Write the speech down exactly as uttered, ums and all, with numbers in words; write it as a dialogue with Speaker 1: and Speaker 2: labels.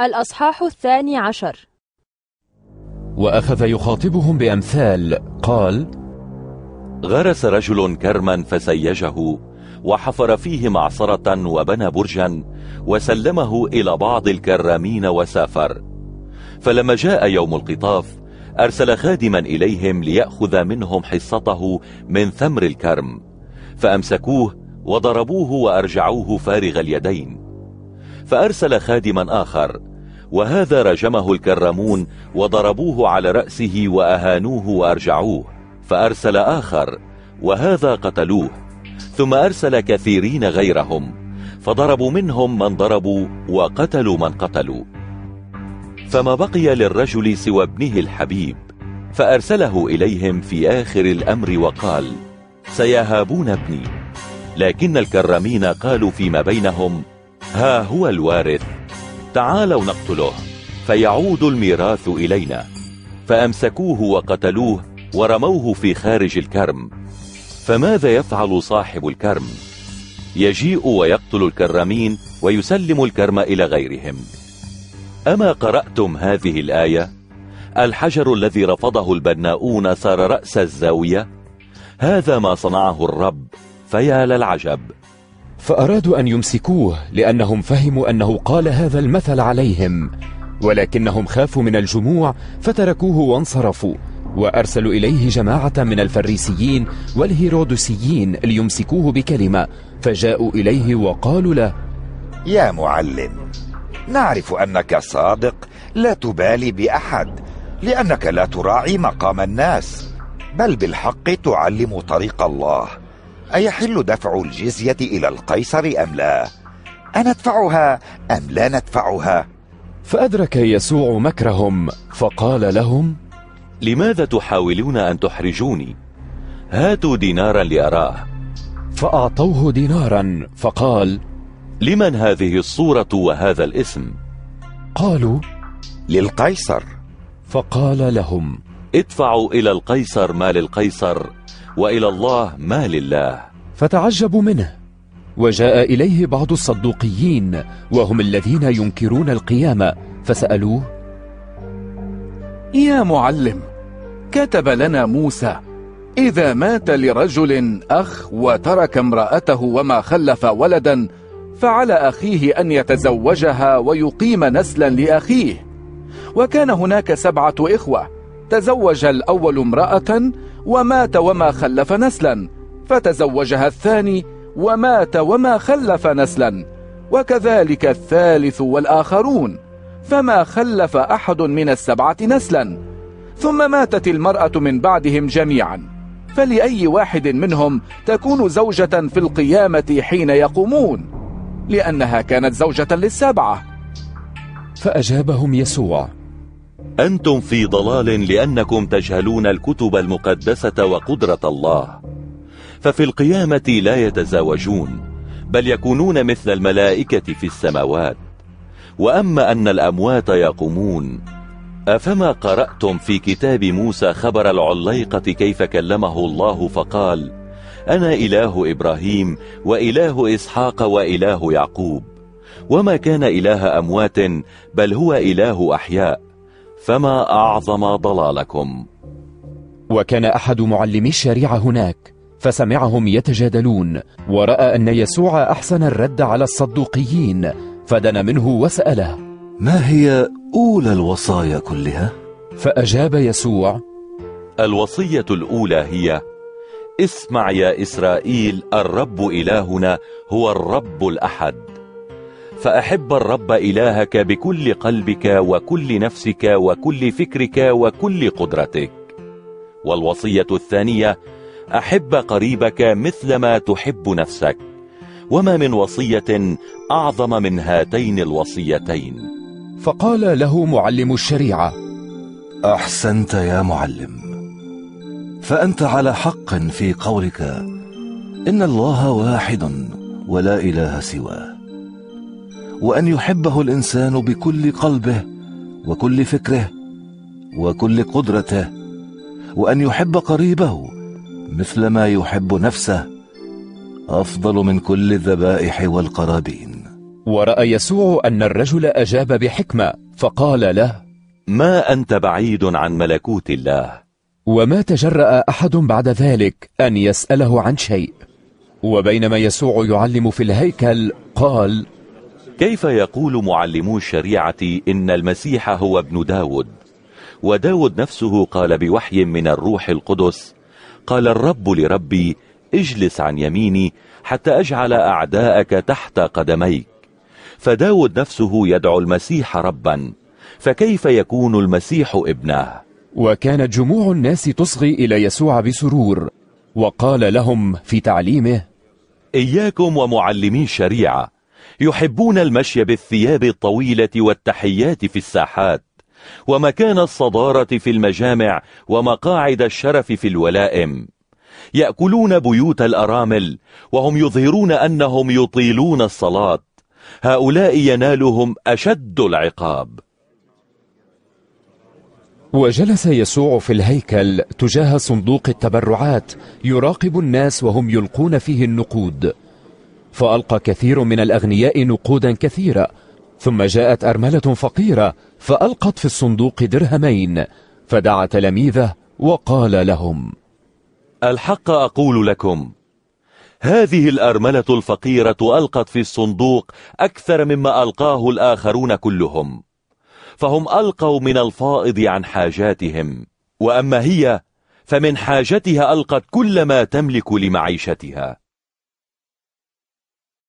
Speaker 1: الأصحاح الثاني عشر.
Speaker 2: وأخذ يخاطبهم بأمثال قال:
Speaker 3: غرس رجل كرما فسيجه، وحفر فيه معصرة وبنى برجا، وسلمه إلى بعض الكرامين وسافر. فلما جاء يوم القطاف أرسل خادما إليهم ليأخذ منهم حصته من ثمر الكرم، فأمسكوه وضربوه وأرجعوه فارغ اليدين. فأرسل خادما آخر، وهذا رجمه الكرمون وضربوه على رأسه وأهانوه وأرجعوه. فأرسل آخر، وهذا قتلوه. ثم أرسل كثيرين غيرهم، فضربوا منهم من ضربوا وقتلوا من قتلوا. فما بقي للرجل سوى ابنه الحبيب، فأرسله إليهم في آخر الأمر وقال: سيهابون ابني. لكن الكرمين قالوا فيما بينهم: ها هو الوارث، تعالوا نقتله فيعود الميراث إلينا. فأمسكوه وقتلوه ورموه في خارج الكرم. فماذا يفعل صاحب الكرم؟ يجيء ويقتل الكرمين ويسلم الكرم إلى غيرهم. أما قرأتم هذه الآية؟ الحجر الذي رفضه البناؤون صار رأس الزاوية، هذا ما صنعه الرب، فيا للعجب.
Speaker 2: فأرادوا أن يمسكوه لأنهم فهموا أنه قال هذا المثل عليهم، ولكنهم خافوا من الجموع فتركوه وانصرفوا. وأرسلوا إليه جماعة من الفريسيين والهيرودسيين ليمسكوه بكلمة، فجاءوا إليه وقالوا له:
Speaker 4: يا معلم، نعرف أنك صادق لا تبالي بأحد، لأنك لا تراعي مقام الناس، بل بالحق تعلم طريق الله. أيحل دفع الجزية إلى القيصر أم لا؟ أندفعها أم لا ندفعها؟
Speaker 2: فأدرك يسوع مكرهم فقال لهم:
Speaker 3: لماذا تحاولون أن تحرجوني؟ هاتوا دينارا لأراه.
Speaker 2: فأعطوه دينارا فقال:
Speaker 3: لمن هذه الصورة وهذا الاسم؟
Speaker 2: قالوا:
Speaker 4: للقيصر.
Speaker 2: فقال لهم:
Speaker 3: ادفعوا إلى القيصر ما للقيصر، وإلى الله ما لله.
Speaker 2: فتعجبوا منه. وجاء إليه بعض الصدوقيين وهم الذين ينكرون القيامة، فسألوه:
Speaker 5: يا معلم، كتب لنا موسى: إذا مات لرجل أخ وترك امرأته وما خلف ولدا، فعلى أخيه أن يتزوجها ويقيم نسلا لأخيه. وكان هناك سبعة إخوة، تزوج الأول امرأة ومات وما خلف نسلا، فتزوجها الثاني ومات وما خلف نسلا، وكذلك الثالث والآخرون، فما خلف أحد من السبعة نسلا. ثم ماتت المرأة من بعدهم جميعا، فلأي واحد منهم تكون زوجة في القيامة حين يقومون، لأنها كانت زوجة للسبعة.
Speaker 2: فأجابهم يسوع:
Speaker 3: أنتم في ضلال لأنكم تجهلون الكتب المقدسة وقدرة الله. ففي القيامة لا يتزاوجون، بل يكونون مثل الملائكة في السماوات. وأما أن الأموات يقومون، أفما قرأتم في كتاب موسى خبر العليقة كيف كلمه الله فقال: أنا إله إبراهيم وإله إسحاق وإله يعقوب. وما كان إله أموات، بل هو إله أحياء. فما أعظم ضلالكم.
Speaker 2: وكان أحد معلمي الشريعة هناك، فسمعهم يتجادلون، ورأى أن يسوع أحسن الرد على الصدوقيين، فدنا منه وسأله:
Speaker 6: ما هي أولى الوصايا كلها؟
Speaker 2: فأجاب يسوع:
Speaker 3: الوصية الأولى هي: اسمع يا إسرائيل، الرب إلهنا هو الرب الأحد. فأحب الرب إلهك بكل قلبك وكل نفسك وكل فكرك وكل قدرتك. والوصية الثانية: أحب قريبك مثل ما تحب نفسك. وما من وصية أعظم من هاتين الوصيتين.
Speaker 2: فقال له معلم الشريعة:
Speaker 6: أحسنت يا معلم، فأنت على حق في قولك إن الله واحد ولا إله سواه، وأن يحبه الإنسان بكل قلبه وكل فكره وكل قدرته، وأن يحب قريبه مثل ما يحب نفسه، أفضل من كل الذبائح والقرابين.
Speaker 2: ورأى يسوع أن الرجل أجاب بحكمة فقال له:
Speaker 3: ما أنت بعيد عن ملكوت الله.
Speaker 2: وما تجرأ أحد بعد ذلك أن يسأله عن شيء. وبينما يسوع يعلم في الهيكل قال:
Speaker 3: كيف يقول معلمو الشريعة إن المسيح هو ابن داود؟ وداود نفسه قال بوحي من الروح القدس: قال الرب لربي اجلس عن يميني حتى أجعل أعداءك تحت قدميك. فداود نفسه يدعو المسيح ربا، فكيف يكون المسيح ابنه؟
Speaker 2: وكانت جموع الناس تصغي إلى يسوع بسرور، وقال لهم في تعليمه:
Speaker 3: إياكم ومعلمي الشريعة يحبون المشي بالثياب الطويلة والتحيات في الساحات، ومكان الصدارة في المجامع، ومقاعد الشرف في الولائم. يأكلون بيوت الأرامل، وهم يظهرون أنهم يطيلون الصلاة. هؤلاء ينالهم أشد العقاب.
Speaker 2: وجلس يسوع في الهيكل تجاه صندوق التبرعات يراقب الناس وهم يلقون فيه النقود، فألقى كثير من الأغنياء نقودا كثيرة، ثم جاءت أرملة فقيرة فألقت في الصندوق درهمين، فدعا تلاميذه وقال لهم:
Speaker 3: الحق أقول لكم، هذه الأرملة الفقيرة ألقت في الصندوق أكثر مما ألقاه الآخرون كلهم، فهم ألقوا من الفائض عن حاجاتهم، وأما هي فمن حاجتها ألقت كل ما تملك لمعيشتها.